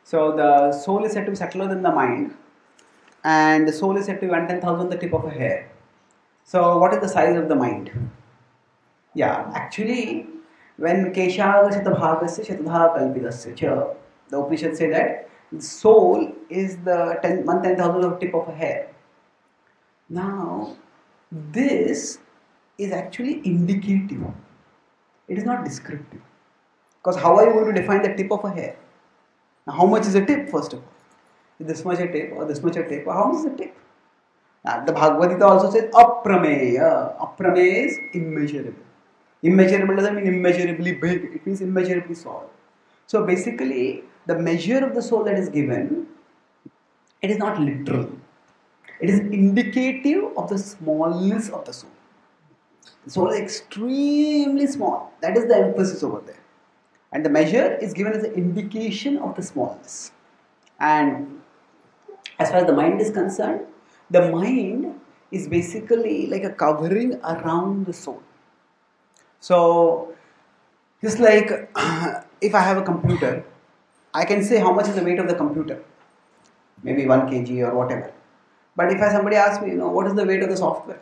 So the soul is said to be subtler than the mind, and the soul is said to be 1/10,000 the tip of a hair. So what is the size of the mind? Yeah, actually, when Keshaga Shatabhagasya Shatadha Kalpidasya Cha, the Upanishad say that the soul is the 1/10,000 of tip of a hair. Now, this is actually indicative. It is not descriptive. Because how are you going to define the tip of a hair? Now, how much is a tip, first of all? Is this much a tip or this much a tip? Or how much is a tip? Now, the Bhagavad Gita also says aprameya. Aprameya is immeasurable. Immeasurable doesn't mean immeasurably big, it means immeasurably small. So basically, the measure of the soul that is given, it is not literal. It is indicative of the smallness of the soul. The soul is extremely small. That is the emphasis over there. And the measure is given as an indication of the smallness. And as far as the mind is concerned, the mind is basically like a covering around the soul. So, just like if I have a computer, I can say how much is the weight of the computer. Maybe 1 kg or whatever. But if somebody asks me, what is the weight of the software?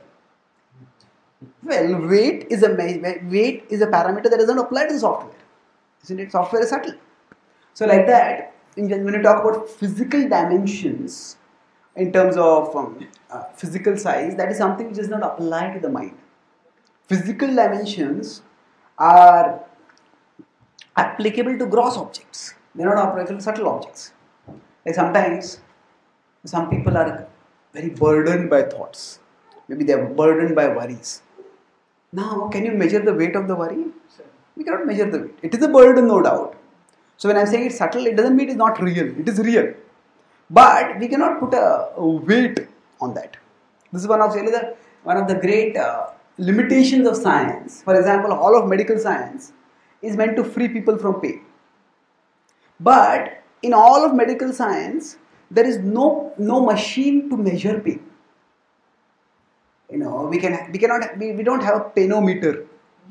Well, weight is a parameter that doesn't apply to the software. Isn't it? Software is subtle. So like that, when you talk about physical dimensions in terms of physical size, that is something which does not apply to the mind. Physical dimensions are applicable to gross objects. They are not applicable to subtle objects. Like sometimes, some people are very burdened by thoughts. Maybe they are burdened by worries. Now, can you measure the weight of the worry? We cannot measure the weight. It is a burden, no doubt. So when I am saying it's subtle, it doesn't mean it's not real. It is real. But we cannot put a weight on that. This is one of the great limitations of science. For example, all of medical science is meant to free people from pain. But in all of medical science, there is no machine to measure pain. We don't have a painometer.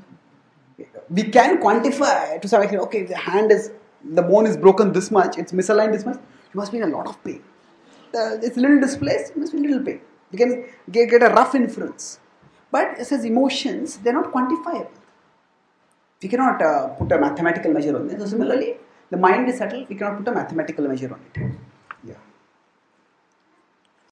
We can quantify to some extent. Okay, if the bone is broken this much, it's misaligned this much, you must be in a lot of pain. It's a little displaced, you must be in a little pain. We can get a rough inference. But it says emotions, they're not quantifiable. We cannot put a mathematical measure on it. So similarly, the mind is subtle, we cannot put a mathematical measure on it.